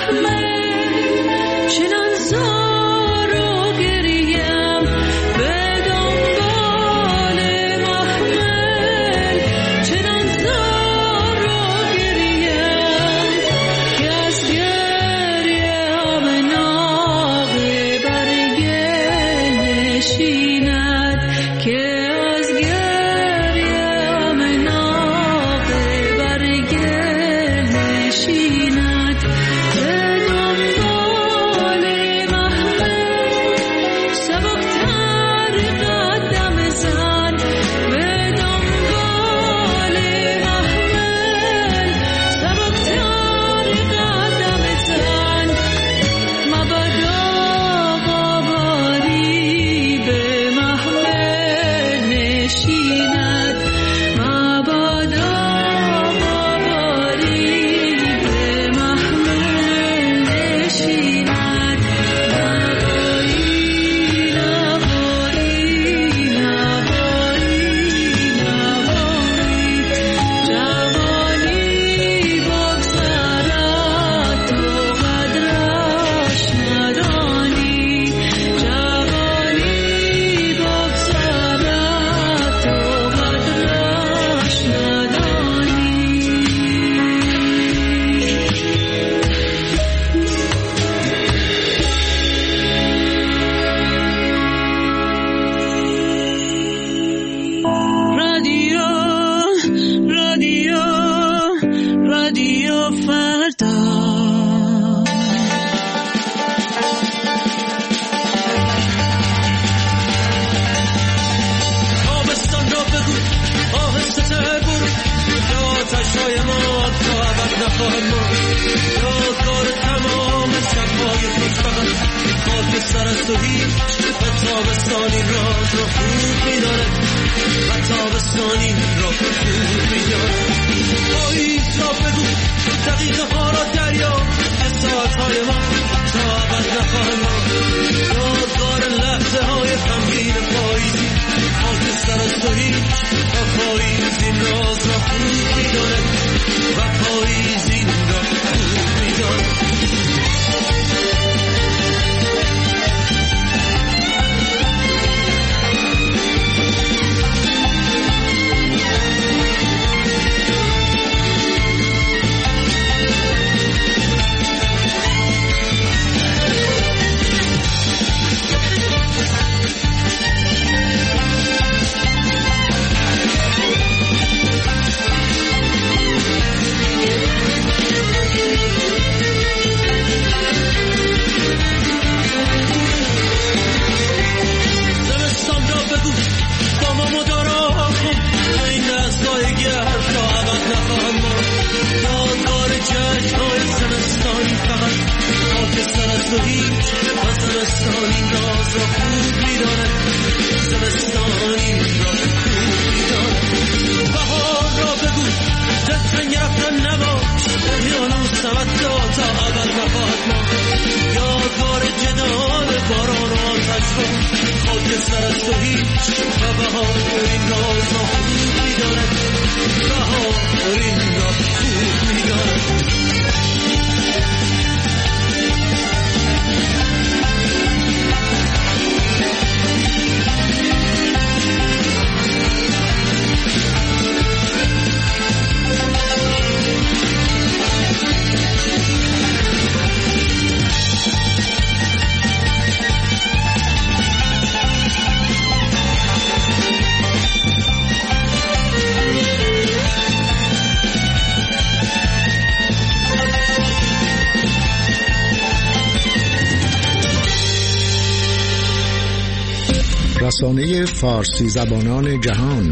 رسانه فارسی زبانان جهان،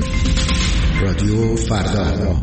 رادیو فردا.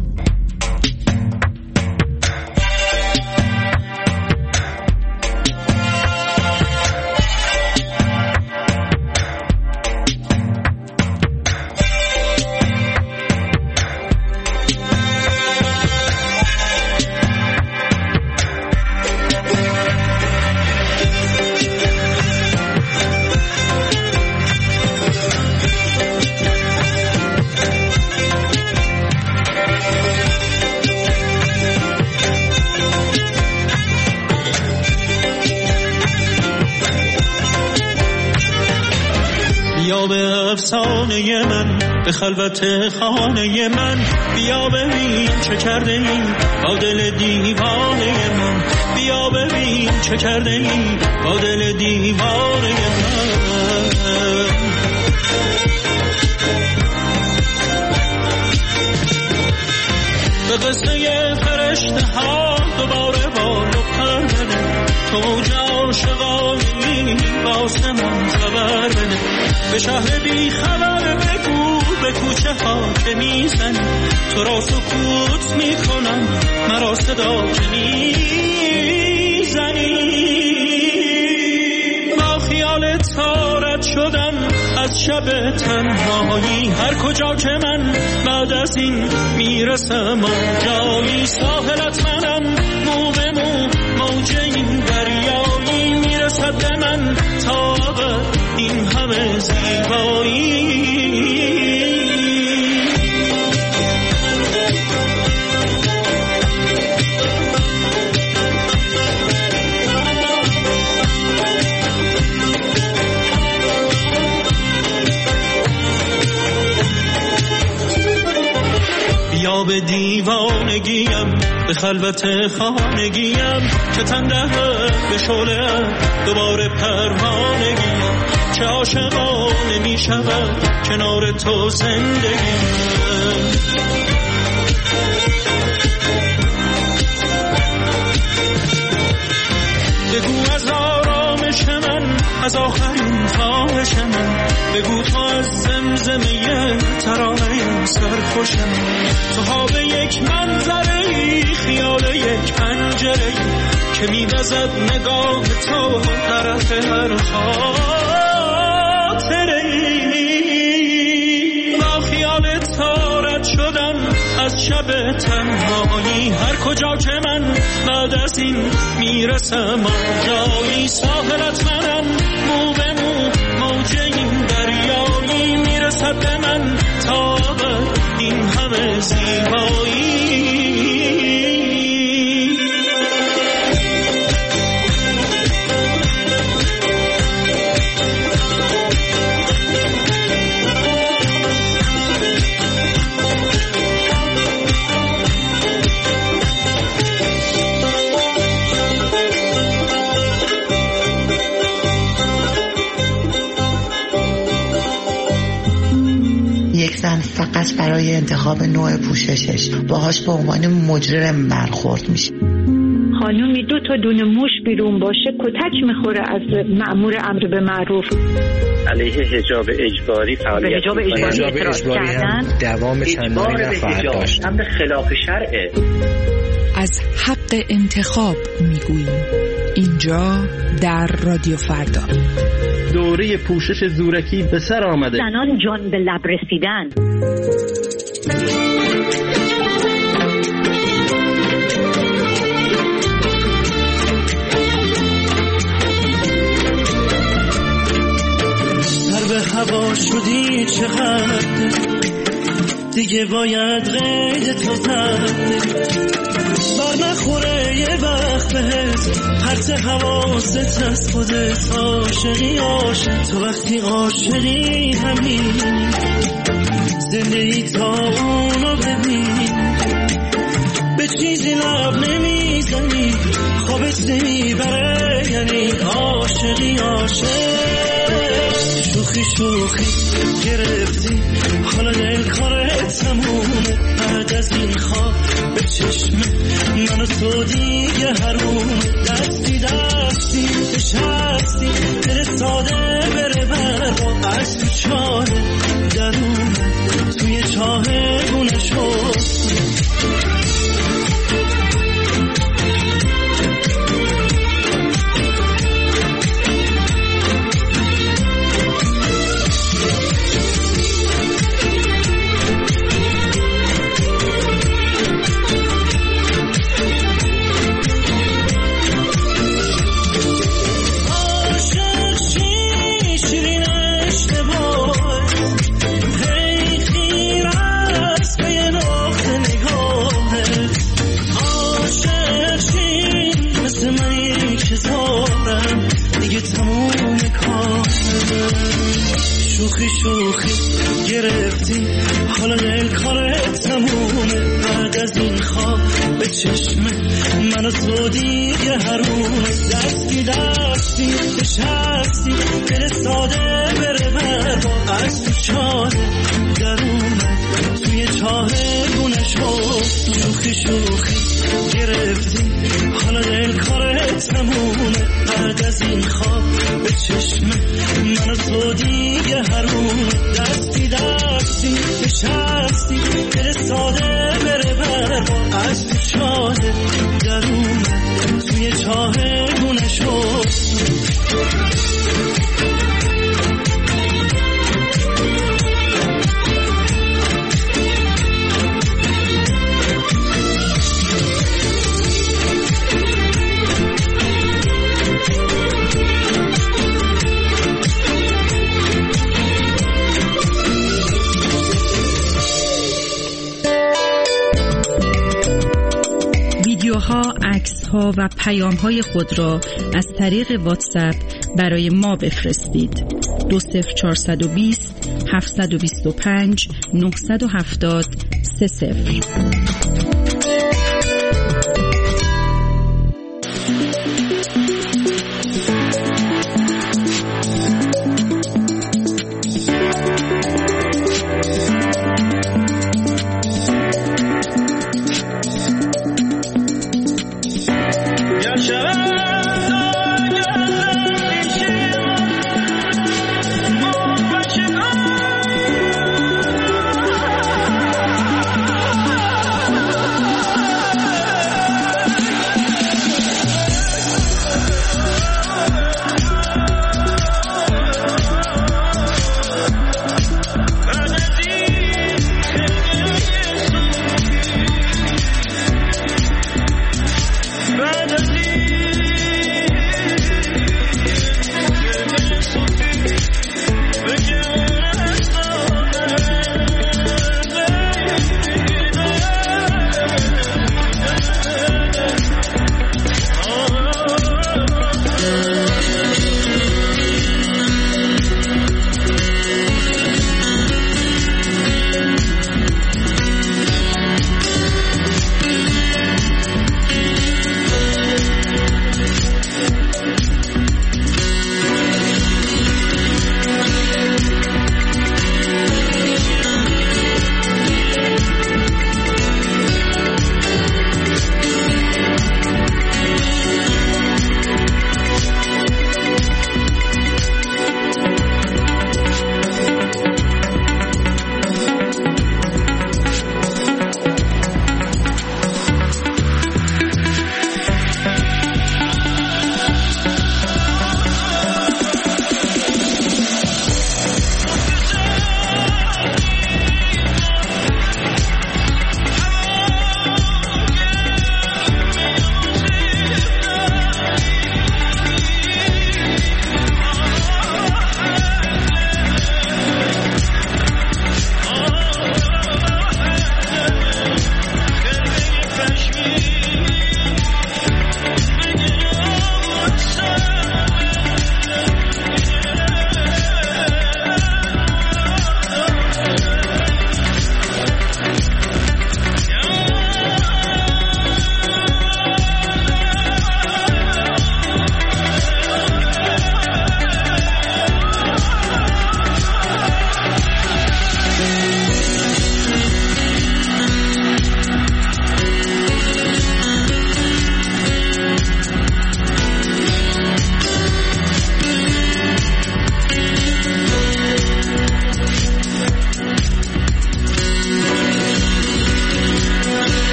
بیا به افسانه من، به خلوت خانه من، بیا ببین چه کرده ای با دل دیوانه من، بیا ببین چه کرده ای با دل دیوانه من. به قصه فرشته ها دوباره بال و پر بده، تو عاشقانی واسه من خبر بده، به شهر بی خبر بگو به کوچه ها که میزنی، تو را سکوت میکنم مرا صدا که میزنی. با خیال تارت شدم از شب تنهایی، هر کجا که من بعد از این میرسم آنجایی، ساحلت منم مو به مو موج این دریایی، میرسد به من تا این همه زیبایی. بیا به دیوانگیم، به خلوت خانگیم، که تنده به شعله دوباره پروانگیم، چه عاشقانه می شود کنار تو زندگیم. بگو از آرامش من، از آخرین خواهش من، بگو تو از زمزمه ترانه سرخوش من، تو ها به یک منظره، خیال یک پنجره که می‌وزد نگاه تو طرف هر خاطره. با خیال تارت شدم از شب تنهایی، هر کجا که من بعد از این میرسم آنجایی، ساحلت منم مو به مو موج این دریایی، میرسد به من تا این همه زیبایی. یک زن فقط برای انتخاب نوع پوششش باهاش به عنوان مجرم برخورد میشه. خانومی 2 تا دونه موش بیرون باشه کتک میخوره از مأمور امر به معروف. علیه حجاب اجباری فعالیت حجاب اجباری هم دوام چندانی نخواهد داشت. هم به خلاف شرعه. از حق انتخاب میگوییم اینجا در رادیو فردا. دوره پوشش زورکی به سر آمده. زنان جان به لب رسیدن. سر به هوا شدی چقدر دیگه باید قید تو زد، بر نخوره یه وقت بهت پرت حواست از خودت. عاشقی عاشق تو وقتی عاشقی همین زندگی تا اونو ببین، به چیزی لب نمیزنی خوابت نمیبره، یعنی عاشقی عاشق. شوخی شوخی گرفتی حالا دل کارت تمومه، بعد از این خواب به چشم من و تو دیگه حروم. دستی دستی نشستی دل ساده بره برا، از تو چاه درون توی چاه گونه شد. شوخی شوخی گرفتی حالا دل کارت تمومه بعد از این خواب به چشم من و تو دیگه حرومه دستی نشستی دل ساده بره بربا از تو چاله درونه توی چاه گونه شوخی شوخی گرفتی حالا دل کارت تمومه بعد از این خواب به چشم من و تو دیگه حرومه دستی نشستی دل ساده بره بربا از تو چاله درونه توی چاه گونه ویدیوها، عکس‌ها و پیام‌های خود را از طریق واتساپ برای ما بفرستید. 20420 725 970 30.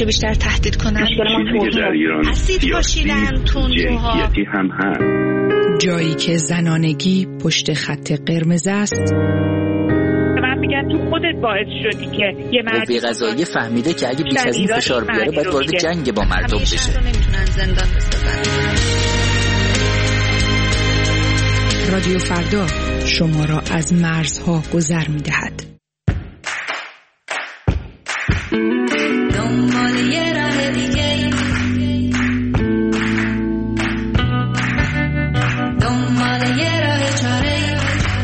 چه بیشتر تهدید کنن. اسید پاشیدن، تندروها هم هست. جایی که زنانگی پشت خط قرمز است. من میگم تو خودت باعث شدی که یه مرد قوه قضاییه فهمیده که اگه بیش از این فشار بیاره باید وارد جنگ با مردم بشه. نمیتونن زندان بسازن. رادیو فردا شما را از مرزها گذر می‌دهد. دنبال یه راه دیگه، دنبال یه راه چاره،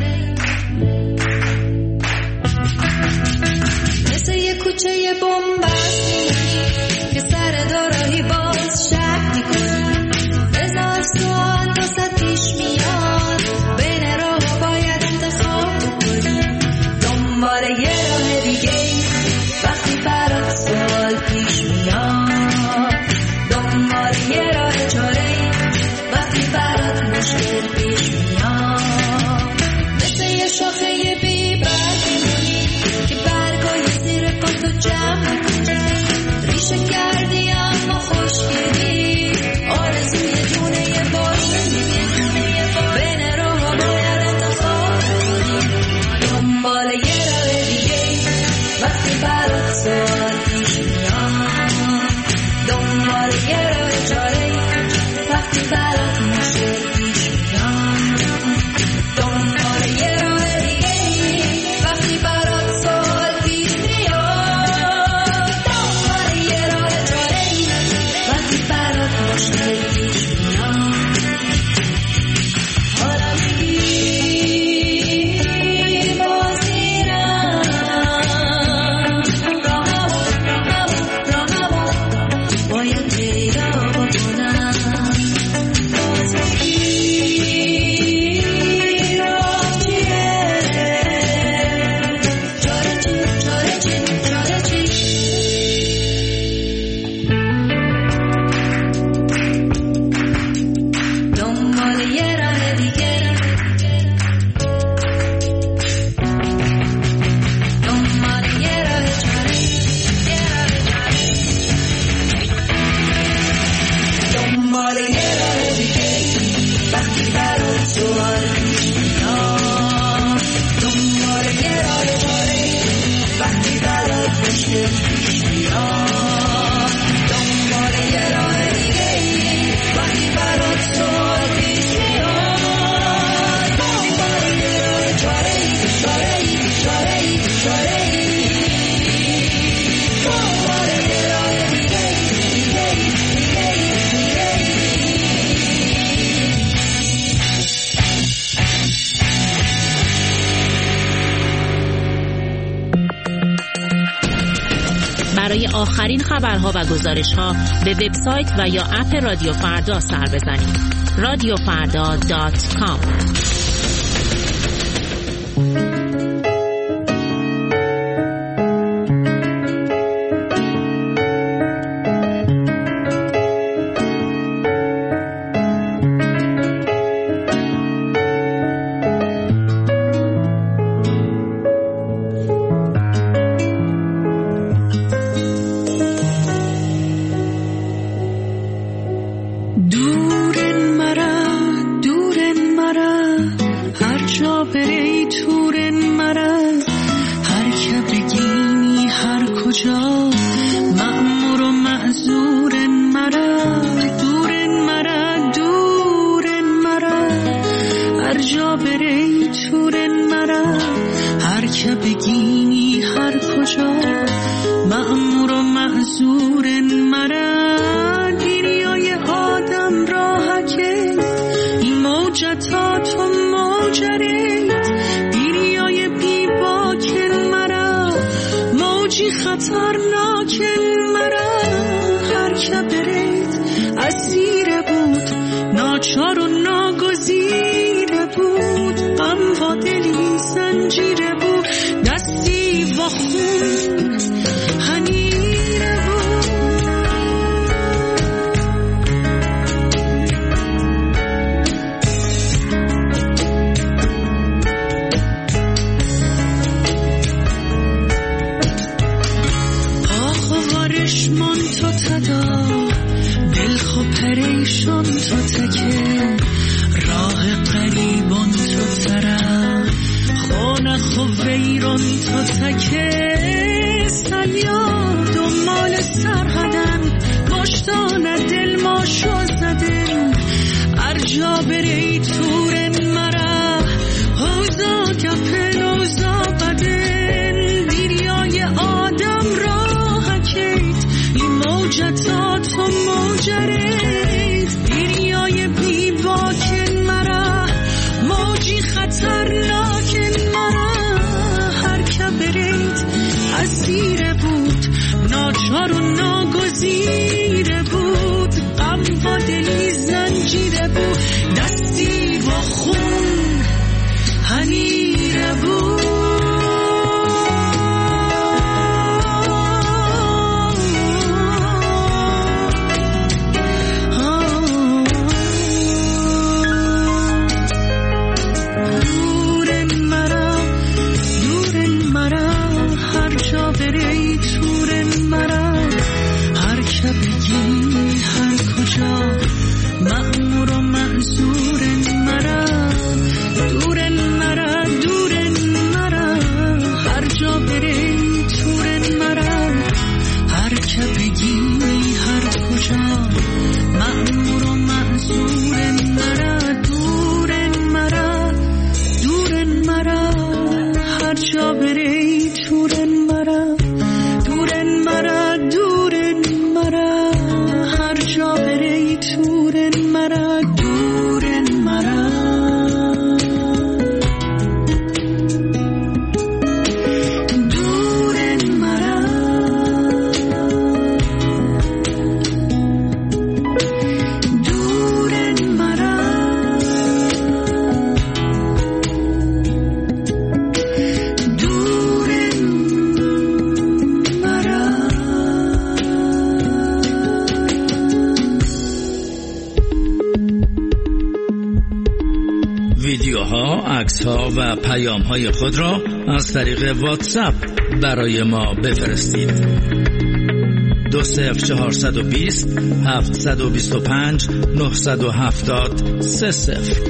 مثل یه کوچه بن‌بستی که سر دوراهی باز شک می‌کنی، هزار سوال واسه پیش میاد، بین راه باید انتخاب بکنی. دنبال یه راه دیگه وقتی برات سوال پیش میاد، دنبال یه راه چاره وقتی برات مشکل پیش میاد، مثل یه شاخه بی برگی که برگای زیر پاتو جمع کنی، ریشه کردی اما خوشگلی، آرزوی دونه یه باشی، بین راه باید انتخاب کنی. دنبال یه راه دیگه وقتی برات سوال پیش میاد، دنبال یه راه چاره وقتی برات مشکل پیش میاد، دنبال یه راه دیگه وقتی برات سوال پیش میاد، دنبال یه راه چاره وقتی برات مشکل پیش میاد. حالا میگی بازیرم، باید پیدا بکنم، باز میگی راه چیه، چاره چی، چاره چی، چاره چی. دنبال یه راه دیگه، دنبال یه راه چاره، دنبال یه راه دیگه وقتی برات سوال پیش میاد، دنبال یه راه چاره وقتی برات مشکل پیش میاد، دنبال یه راه دیگه وقتی برات سوال پیش میاد، دنبال یه راه چاره، چاره چاره چاره، دنبال یه راه دیگه دیگه دیگه دیگه. برای آخرین خبرها و گزارش‌ها به وبسایت و یا اپ رادیو فردا سر بزنید. radiofarda.com. تو تکه راه قریبان تو طرف خانه و ویران تو تکه سلیاد و مال سرحدن باشتان دل ما شو زدن ارجا بری تورن مرا حوزا کفن اوزا بدن دیریای آدم را حکیت این موجتات و موجرید دیریای بی باکن مرا موجی خطرناکن مرا هر که برید اسیر بود ناچار و ناگزیر بود غم و دلی زنجیره بود دستی و خون هنیره بود مأمور و منصور مرا دور مرا دور مرا هر جا بری تور مرا هر که بگی هر کجا مأمور و منصور مرا دور مرا دور مرا هر جا بری تور مرا دور مرا دور مرا هر جا بری تور مرا دور مرا دور مرا دور مرا دور مرا ویدیوها، عکس‌ها و پیام‌های خود را از طریق واتساپ برای ما بفرستید. 20420 725 970 30.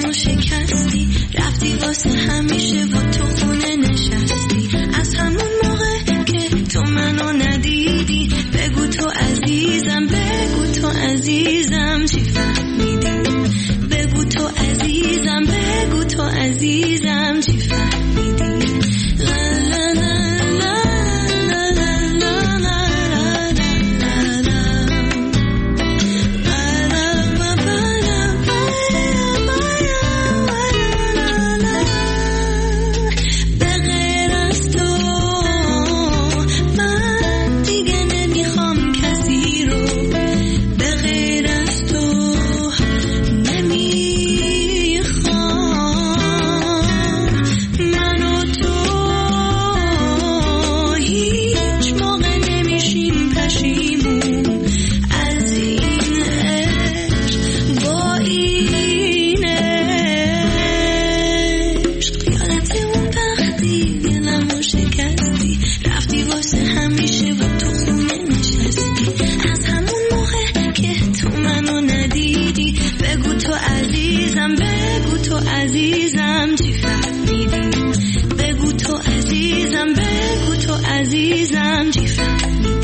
دلمو شکستی، رفتی واسه همیشه و تو خونه نشستی. از همون موقع که تو منو ندیدی، بگو تو عزیزم، بگو تو عزیزم چی فهمیدی، بگو تو عزیزم، بگو تو عزیزم چی فهمیدی. عزیزم چی فهمیدی، بگو تو عزیزم، بگو تو عزیزم چی فهمیدی.